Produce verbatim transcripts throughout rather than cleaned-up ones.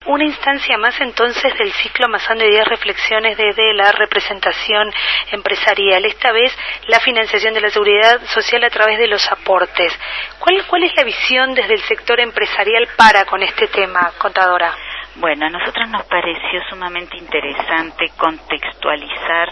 Una instancia más entonces del ciclo Mazando Ideas Reflexiones desde la representación empresarial, esta vez la financiación de la seguridad social a través de los aportes. ¿Cuál, cuál es la visión desde el sector empresarial para con este tema, contadora? Bueno, a nosotros nos pareció sumamente interesante contextualizar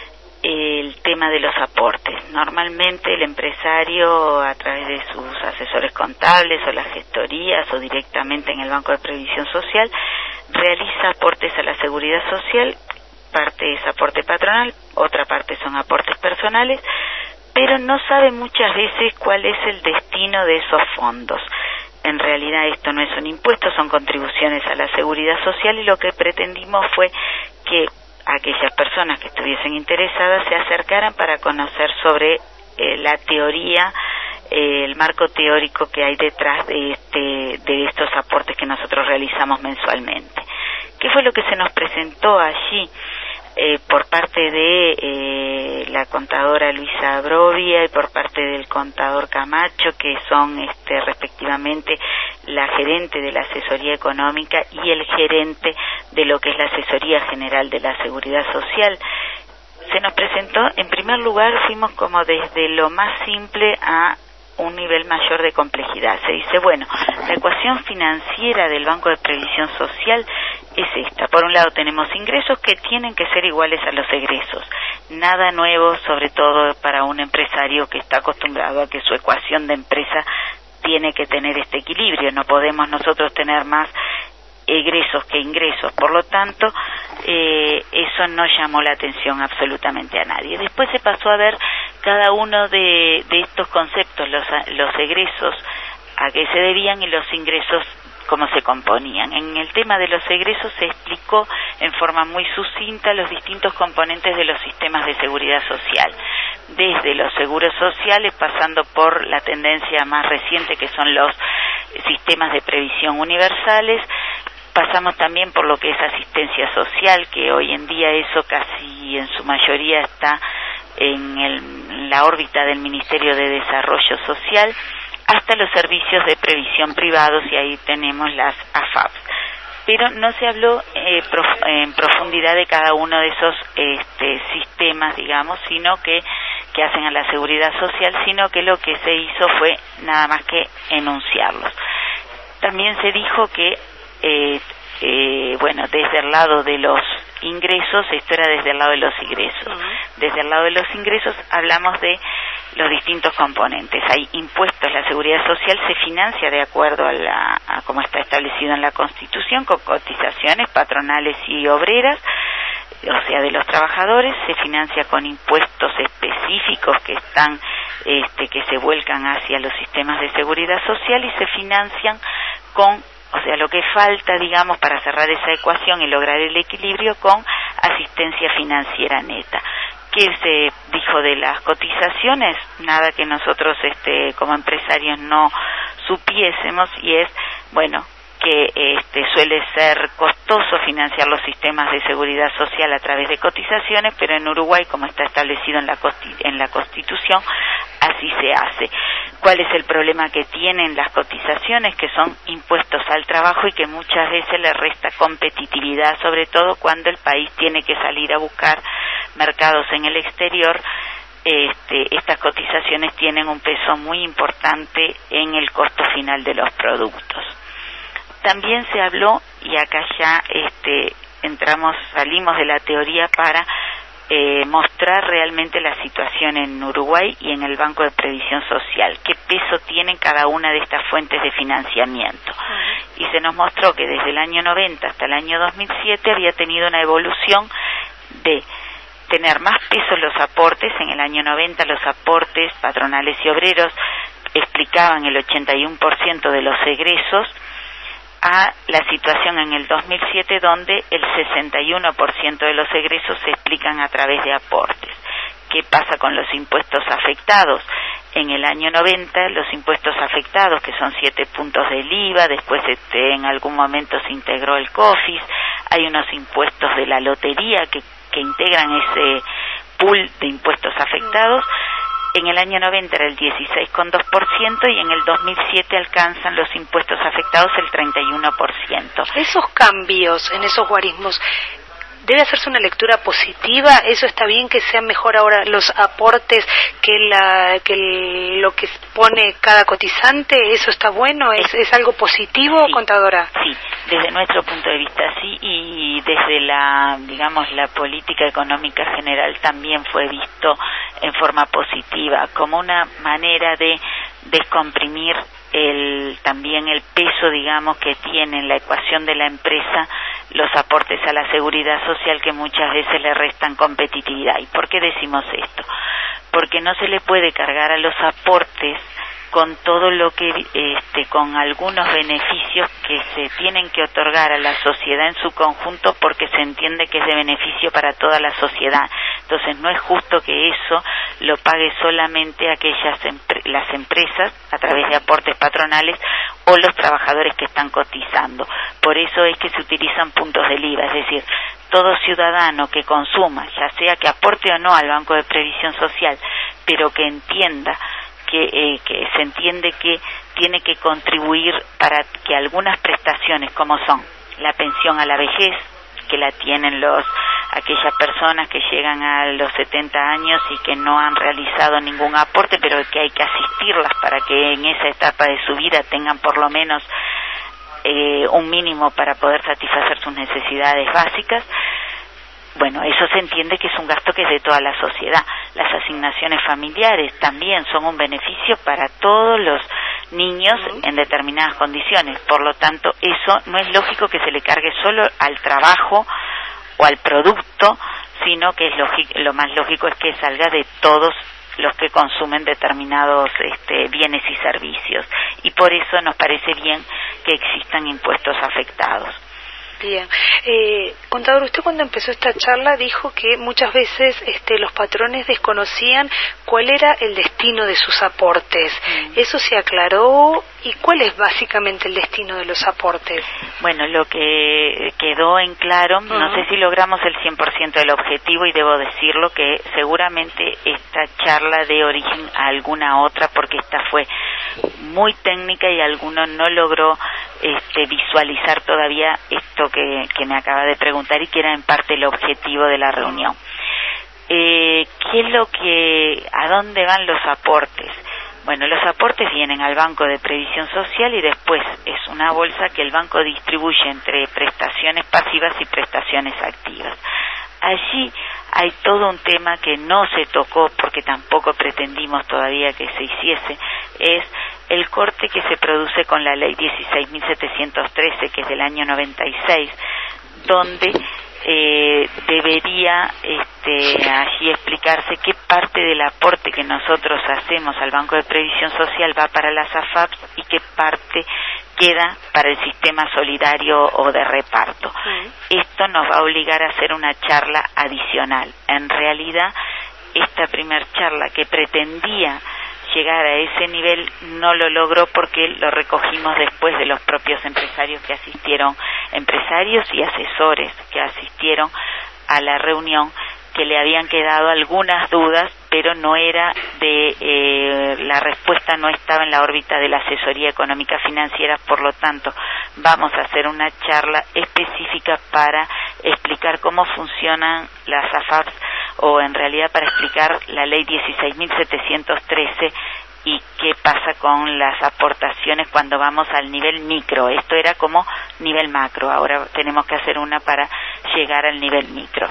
el tema de los aportes. Normalmente el empresario, a través de sus asesores contables o las gestorías o directamente en el Banco de Previsión Social, realiza aportes a la seguridad social. Parte es aporte patronal, otra parte son aportes personales, pero no sabe muchas veces cuál es el destino de esos fondos. En realidad esto no es un impuesto, son contribuciones a la seguridad social, y lo que pretendimos fue que aquellas personas que estuviesen interesadas se acercaran para conocer sobre eh, la teoría, eh, el marco teórico que hay detrás de este de estos aportes que nosotros realizamos mensualmente. ¿Qué fue lo que se nos presentó allí? Eh, por parte de eh, la contadora Luisa Brovia y por parte del contador Camacho, que son este, respectivamente la gerente de la asesoría económica y el gerente de lo que es la asesoría general de la seguridad social. Se nos presentó, en primer lugar, fuimos como desde lo más simple a un nivel mayor de complejidad. Se dice, bueno, la ecuación financiera del Banco de Previsión Social es esta. Por un lado tenemos ingresos que tienen que ser iguales a los egresos. Nada nuevo, sobre todo para un empresario que está acostumbrado a que su ecuación de empresa tiene que tener este equilibrio. No podemos nosotros tener más egresos que ingresos. Por lo tanto, eh, eso no llamó la atención absolutamente a nadie. Después se pasó a ver cada uno de, de estos conceptos, los, los egresos a qué se debían y los ingresos cómo se componían. En el tema de los egresos se explicó en forma muy sucinta los distintos componentes de los sistemas de seguridad social, desde los seguros sociales, pasando por la tendencia más reciente que son los sistemas de previsión universales. Pasamos también por lo que es asistencia social, que hoy en día eso casi en su mayoría está en, el, en la órbita del Ministerio de Desarrollo Social, hasta los servicios de previsión privados, y ahí tenemos las A F A P. Pero no se habló eh, prof, en profundidad de cada uno de esos este, sistemas, digamos, sino que, que hacen a la seguridad social, sino que lo que se hizo fue nada más que enunciarlos. También se dijo que Eh, eh, bueno, desde el lado de los ingresos, esto era desde el lado de los ingresos. Uh-huh. Desde el lado de los ingresos hablamos de los distintos componentes. Hay impuestos, la seguridad social se financia de acuerdo a, la, a como está establecido en la Constitución, con cotizaciones patronales y obreras, o sea, de los trabajadores. Se financia con impuestos específicos que están, este, que se vuelcan hacia los sistemas de seguridad social, y se financian con, o sea, lo que falta, digamos, para cerrar esa ecuación y lograr el equilibrio, con asistencia financiera neta. ¿Qué se dijo de las cotizaciones? Nada que nosotros este, como empresarios no supiésemos, y es, bueno, que este, suele ser costoso financiar los sistemas de seguridad social a través de cotizaciones, pero en Uruguay, como está establecido en la, en la Constitución, así se hace. ¿Cuál es el problema que tienen las cotizaciones? Que son impuestos al trabajo y que muchas veces le resta competitividad, sobre todo cuando el país tiene que salir a buscar mercados en el exterior. Este, estas cotizaciones tienen un peso muy importante en el costo final de los productos. También se habló, y acá ya este, entramos, salimos de la teoría para eh, mostrar realmente la situación en Uruguay y en el Banco de Previsión Social, qué peso tienen cada una de estas fuentes de financiamiento. Y se nos mostró que desde el año noventa hasta el año dos mil siete había tenido una evolución de tener más peso los aportes. En el año noventa los aportes patronales y obreros explicaban el ochenta y uno por ciento de los egresos, a la situación en el dos mil siete, donde el sesenta y uno por ciento de los egresos se explican a través de aportes. ¿Qué pasa con los impuestos afectados? En el año noventa, los impuestos afectados, que son siete puntos del I V A, después este, en algún momento se integró el COFIS, hay unos impuestos de la lotería que, que integran ese pool de impuestos afectados. En el año noventa era el dieciséis coma dos por ciento y en el dos mil siete alcanzan los impuestos afectados el treinta y uno por ciento. Esos cambios en esos guarismos, ¿debe hacerse una lectura positiva? ¿Eso está bien que sean mejor ahora los aportes que la que el, lo que pone cada cotizante? ¿Eso está bueno? ¿Es, es algo positivo, sí, contadora? Sí, desde nuestro punto de vista sí, y desde la, digamos, la política económica general también fue visto en forma positiva, como una manera de descomprimir el también el peso, digamos, que tiene en la ecuación de la empresa los aportes a la seguridad social, que muchas veces le restan competitividad. ¿Y por qué decimos esto? Porque no se le puede cargar a los aportes con todo lo que, este, con algunos beneficios que se tienen que otorgar a la sociedad en su conjunto, porque se entiende que es de beneficio para toda la sociedad. Entonces no es justo que eso lo pague solamente aquellas empre- las empresas a través de aportes patronales o los trabajadores que están cotizando. Por eso es que se utilizan puntos del I V A, es decir, todo ciudadano que consuma, ya sea que aporte o no al Banco de Previsión Social, pero que entienda Que, eh, que se entiende que tiene que contribuir para que algunas prestaciones, como son la pensión a la vejez, que la tienen los aquellas personas que llegan a los setenta años y que no han realizado ningún aporte, pero que hay que asistirlas para que en esa etapa de su vida tengan por lo menos eh, un mínimo para poder satisfacer sus necesidades básicas. Bueno, eso se entiende que es un gasto que es de toda la sociedad. Las asignaciones familiares también son un beneficio para todos los niños en determinadas condiciones. Por lo tanto, eso no es lógico que se le cargue solo al trabajo o al producto, sino que es lógico, lo más lógico es que salga de todos los que consumen determinados este, bienes y servicios. Y por eso nos parece bien que existan impuestos afectados. Bien. Eh, contador, usted cuando empezó esta charla dijo que muchas veces este, los patrones desconocían cuál era el destino de sus aportes. Mm. ¿Eso se aclaró? ¿Y cuál es básicamente el destino de los aportes? Bueno, lo que quedó en claro, uh-huh. no sé si logramos el cien por ciento del objetivo, y debo decirlo que seguramente esta charla dé origen a alguna otra, porque esta fue muy técnica y alguno no logró este, visualizar todavía esto que, que me acaba de preguntar y que era en parte el objetivo de la reunión. Eh, ¿qué es lo que, a dónde van los aportes? Bueno, los aportes vienen al Banco de Previsión Social y después es una bolsa que el banco distribuye entre prestaciones pasivas y prestaciones activas. Allí hay todo un tema que no se tocó porque tampoco pretendimos todavía que se hiciese, es el corte que se produce con la ley dieciséis mil setecientos trece, que es del año noventa y seis, donde eh, debería este, allí explicarse qué parte del aporte que nosotros hacemos al Banco de Previsión Social va para las A F A Ps y qué parte queda para el sistema solidario o de reparto. Sí. Esto nos va a obligar a hacer una charla adicional. En realidad, esta primer charla que pretendía llegar a ese nivel no lo logró porque lo recogimos después de los propios empresarios que asistieron, empresarios y asesores que asistieron a la reunión, que le habían quedado algunas dudas, pero no era de eh, la respuesta no estaba en la órbita de la asesoría económica financiera. Por lo tanto, vamos a hacer una charla específica para explicar cómo funcionan las A F A Ps, o en realidad para explicar la ley dieciséis mil setecientos trece y qué pasa con las aportaciones cuando vamos al nivel micro. Esto era como nivel macro, ahora tenemos que hacer una para llegar al nivel micro.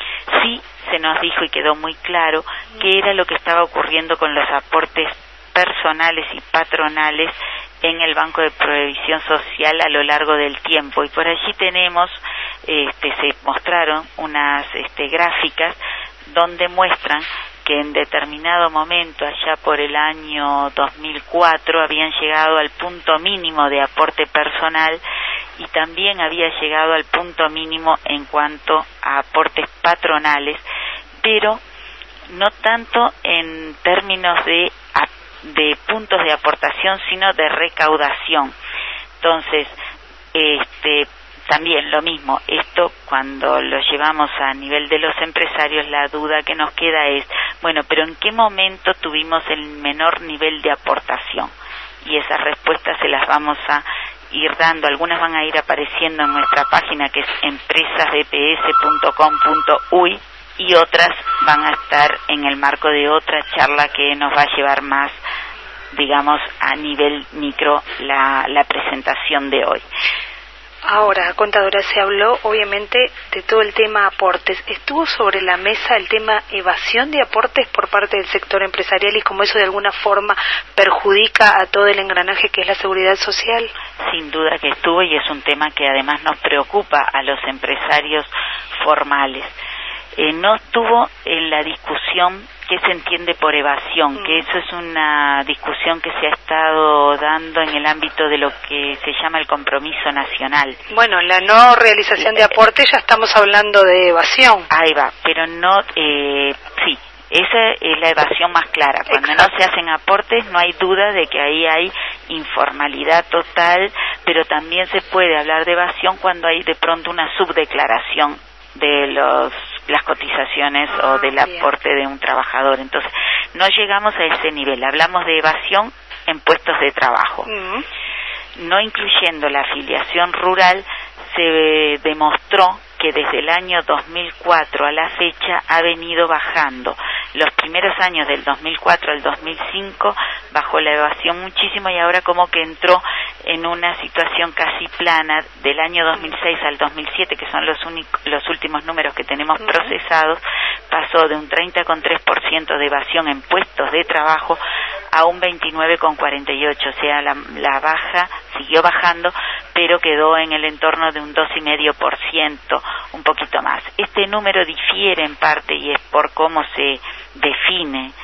Sí se nos dijo y quedó muy claro qué era lo que estaba ocurriendo con los aportes personales y patronales en el Banco de Previsión Social a lo largo del tiempo, y por allí tenemos, este, se mostraron unas este, gráficas donde muestran que en determinado momento, allá por el año dos mil cuatro, habían llegado al punto mínimo de aporte personal y también había llegado al punto mínimo en cuanto a aportes patronales, pero no tanto en términos de, de puntos de aportación, sino de recaudación. Entonces, este también lo mismo, esto cuando lo llevamos a nivel de los empresarios, la duda que nos queda es, bueno, pero ¿en qué momento tuvimos el menor nivel de aportación? Y esas respuestas se las vamos a ir dando, algunas van a ir apareciendo en nuestra página que es empresas b p s punto com punto u y y otras van a estar en el marco de otra charla que nos va a llevar más, digamos, a nivel micro la, la presentación de hoy. Ahora, contadora, se habló obviamente de todo el tema aportes. ¿Estuvo sobre la mesa el tema evasión de aportes por parte del sector empresarial y cómo eso de alguna forma perjudica a todo el engranaje que es la seguridad social? Sin duda que estuvo, y es un tema que además nos preocupa a los empresarios formales. Eh, no estuvo en la discusión qué se entiende por evasión, mm. que eso es una discusión que se ha estado dando en el ámbito de lo que se llama el compromiso nacional. Bueno, la no realización de aportes ya estamos hablando de evasión. Ahí va, pero no, eh, sí, esa es la evasión más clara. Cuando Exacto. no se hacen aportes no hay duda de que ahí hay informalidad total, pero también se puede hablar de evasión cuando hay de pronto una subdeclaración de los las cotizaciones ah, o del aporte bien. de un trabajador. Entonces, no llegamos a ese nivel. Hablamos de evasión en puestos de trabajo. Mm. No incluyendo la afiliación rural, se demostró que desde el año dos mil cuatro a la fecha ha venido bajando. Los primeros años del dos mil cuatro al dos mil cinco bajó la evasión muchísimo y ahora como que entró en una situación casi plana. Del año dos mil seis al dos mil siete, que son los, únicos, los últimos números que tenemos uh-huh. procesados, pasó de un treinta coma tres por ciento de evasión en puestos de trabajo a un veintinueve coma cuarenta y ocho por ciento, o sea, la, la baja siguió bajando, pero quedó en el entorno de un dos coma cinco por ciento, un poquito más. Este número difiere en parte y es por cómo se define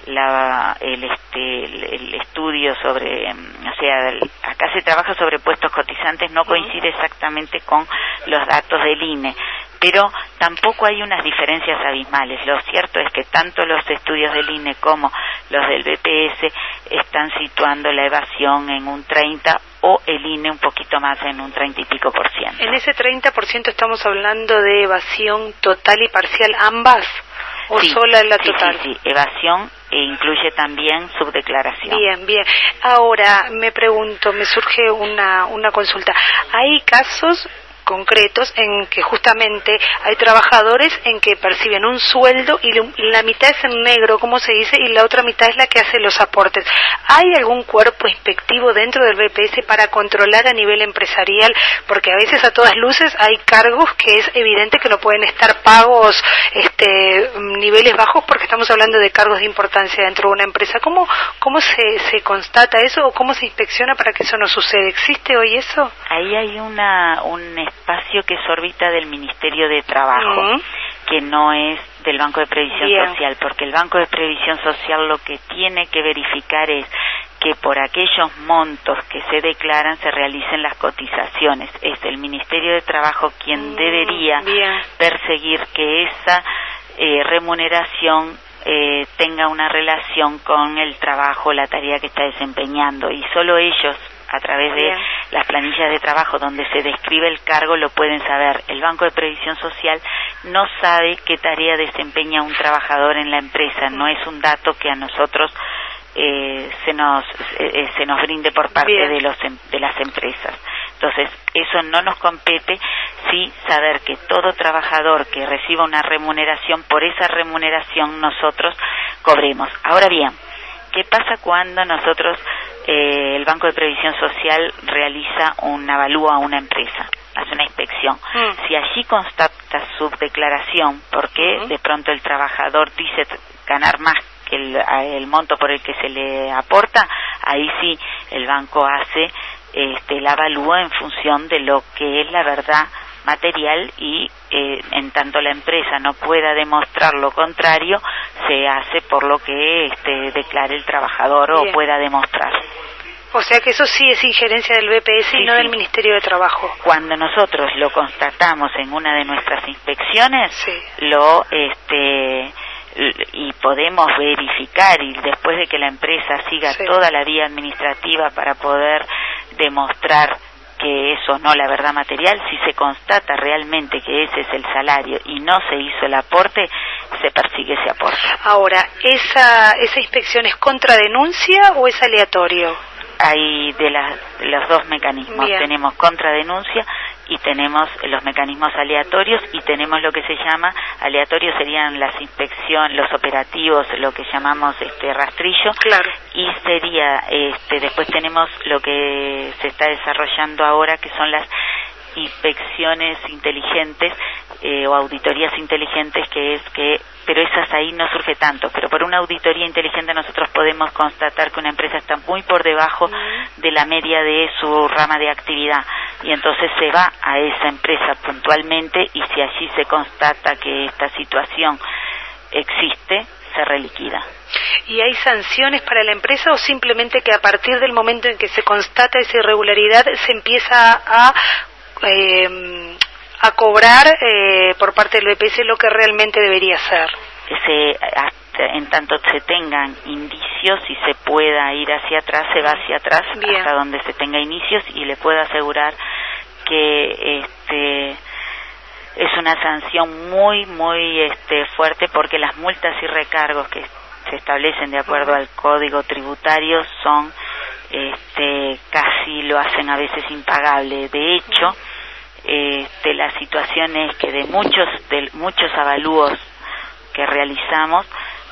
la, el, este, el, el estudio sobre, o sea, el, acá se trabaja sobre puestos cotizantes, no coincide exactamente con los datos del I N E, pero tampoco hay unas diferencias abismales. Lo cierto es que tanto los estudios del I N E como los del B P S están situando la evasión en un treinta o el I N E un poquito más en un treinta y pico por ciento. En ese treinta por ciento estamos hablando de evasión total y parcial ambas. ¿O sí, sola la sí, total? Sí, sí, evasión e incluye también subdeclaración. Bien, bien. Ahora me pregunto, me surge una, una consulta. ¿Hay casos concretos en que justamente hay trabajadores en que perciben un sueldo y la mitad es en negro, como se dice, y la otra mitad es la que hace los aportes? ¿Hay algún cuerpo inspectivo dentro del B P S para controlar a nivel empresarial? Porque a veces a todas luces hay cargos que es evidente que no pueden estar pagos este niveles bajos porque estamos hablando de cargos de importancia dentro de una empresa. ¿Cómo, cómo se, se constata eso o cómo se inspecciona para que eso no suceda? ¿Existe hoy eso? Ahí hay una un espacio que es órbita del Ministerio de Trabajo, uh-huh. que no es del Banco de Previsión Bien. Social, porque el Banco de Previsión Social lo que tiene que verificar es que por aquellos montos que se declaran se realicen las cotizaciones. Es el Ministerio de Trabajo quien uh, debería bien. perseguir que esa eh, remuneración eh, tenga una relación con el trabajo, la tarea que está desempeñando, y solo ellos, a través de las planillas de trabajo donde se describe el cargo, lo pueden saber. El Banco de Previsión Social no sabe qué tarea desempeña un trabajador en la empresa, no es un dato que a nosotros eh, se nos eh, se nos brinde por parte Bien. de los de las empresas. Entonces, eso no nos compete, sí saber que todo trabajador que reciba una remuneración, por esa remuneración nosotros cobremos. Ahora bien, ¿qué pasa cuando nosotros, eh, el Banco de Previsión Social realiza un avalúo a una empresa, hace una inspección? Mm. Si allí constata subdeclaración, porque uh-huh. de pronto el trabajador dice ganar más que el, el monto por el que se le aporta, ahí sí el banco hace este, el avalúo en función de lo que es la verdad material y eh, en tanto la empresa no pueda demostrar lo contrario, se hace por lo que este, declare el trabajador Bien. o pueda demostrar. O sea que eso sí es injerencia del B P S sí, y no sí. del Ministerio de Trabajo. Cuando nosotros lo constatamos en una de nuestras inspecciones, sí. lo este y podemos verificar, y después de que la empresa siga sí. toda la vía administrativa para poder demostrar que es o no la verdad material, si se constata realmente que ese es el salario y no se hizo el aporte, se persigue ese aporte. Ahora, ¿esa, esa inspección es contra denuncia o es aleatorio? Hay de, la, de los dos mecanismos. Bien. Tenemos contradenuncia y tenemos los mecanismos aleatorios, y tenemos lo que se llama aleatorios, serían las inspecciones, los operativos, lo que llamamos este rastrillo. Claro. Y sería este después tenemos lo que se está desarrollando ahora, que son las inspecciones inteligentes eh, o auditorías inteligentes, que es que, pero esas ahí no surge tanto, pero por una auditoría inteligente nosotros podemos constatar que una empresa está muy por debajo uh-huh. de la media de su rama de actividad, y entonces se va a esa empresa puntualmente, y si allí se constata que esta situación existe, se reliquida. ¿Y hay sanciones para la empresa, o simplemente que a partir del momento en que se constata esa irregularidad se empieza a Eh, a cobrar eh, por parte del B P S lo que realmente debería ser? Ese, hasta, en tanto se tengan indicios y se pueda ir hacia atrás, se va hacia atrás. Bien. Hasta donde se tenga indicios, y le puedo asegurar que este es una sanción muy muy este fuerte, porque las multas y recargos que se establecen de acuerdo uh-huh. al Código Tributario son este casi lo hacen a veces impagable. De hecho, este la situación es que de muchos de muchos avalúos que realizamos,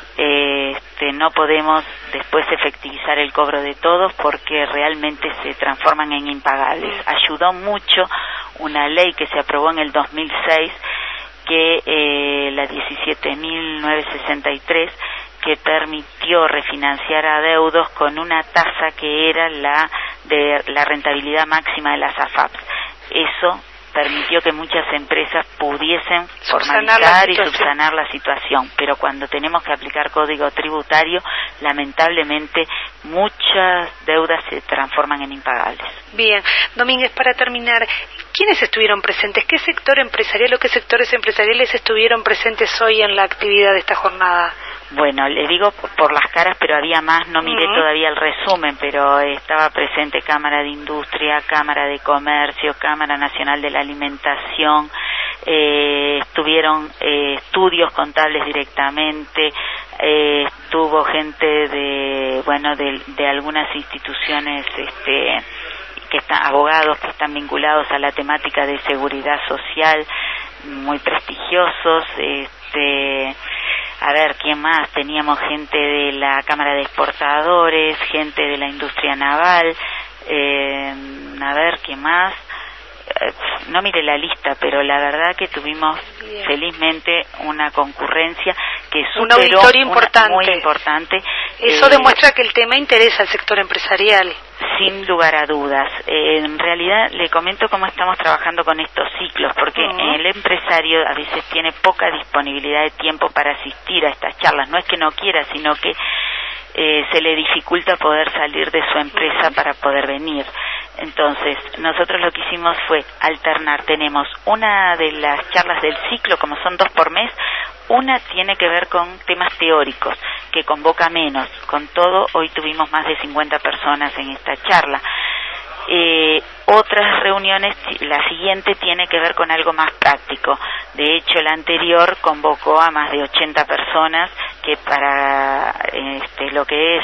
este no podemos después efectivizar el cobro de todos, porque realmente se transforman en impagables. Ayudó mucho una ley que se aprobó en el dos mil seis, que eh, la diecisiete mil novecientos sesenta y tres, que permitió refinanciar adeudos con una tasa que era la de la rentabilidad máxima de las A F A Ps. Eso permitió que muchas empresas pudiesen formalizar y subsanar la situación, pero cuando tenemos que aplicar código tributario, lamentablemente muchas deudas se transforman en impagables. Bien, Domínguez, para terminar, ¿quiénes estuvieron presentes? ¿Qué sector empresarial o qué sectores empresariales estuvieron presentes hoy en la actividad de esta jornada? Bueno, le digo por las caras, pero había más, no miré uh-huh. todavía el resumen, pero estaba presente Cámara de Industria, Cámara de Comercio, Cámara Nacional de la Alimentación, eh, estuvieron eh, estudios contables directamente, eh, estuvo gente de, bueno, de, de algunas instituciones, este, que están, abogados que están vinculados a la temática de seguridad social, muy prestigiosos, este... A ver, ¿quién más? Teníamos gente de la Cámara de Exportadores, gente de la industria naval, eh, a ver, ¿quién más? Eh, no mire la lista, pero la verdad que tuvimos Bien. felizmente una concurrencia que superó una auditoría importante. Una, muy importante. Eso eh, demuestra que el tema interesa al sector empresarial. Sin lugar a dudas. Eh, en realidad le comento cómo estamos trabajando con estos ciclos, porque uh-huh. el empresario a veces tiene poca disponibilidad de tiempo para asistir a estas charlas. No es que no quiera, sino que eh, se le dificulta poder salir de su empresa uh-huh. para poder venir. Entonces, nosotros lo que hicimos fue alternar. Tenemos una de las charlas del ciclo, como son dos por mes. Una tiene que ver con temas teóricos, que convoca menos. Con todo, hoy tuvimos más de cincuenta personas en esta charla. Eh, otras reuniones, la siguiente tiene que ver con algo más práctico. De hecho, la anterior convocó a más de ochenta personas, que para este, lo que es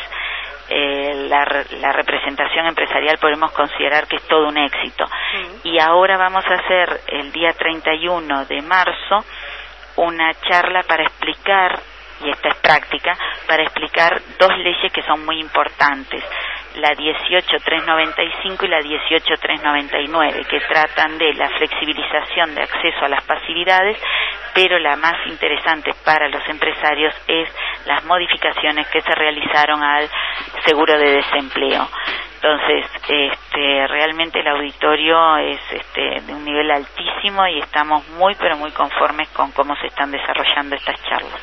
eh, la, la representación empresarial podemos considerar que es todo un éxito. Uh-huh. Y ahora vamos a hacer el día treinta y uno de marzo una charla para explicar, y esta es práctica, para explicar dos leyes que son muy importantes, la dieciocho mil trescientos noventa y cinco y la dieciocho mil trescientos noventa y nueve, que tratan de la flexibilización de acceso a las pasividades, pero la más interesante para los empresarios es las modificaciones que se realizaron al seguro de desempleo. Entonces, este, realmente el auditorio es este, de un nivel altísimo, y estamos muy pero muy conformes con cómo se están desarrollando estas charlas.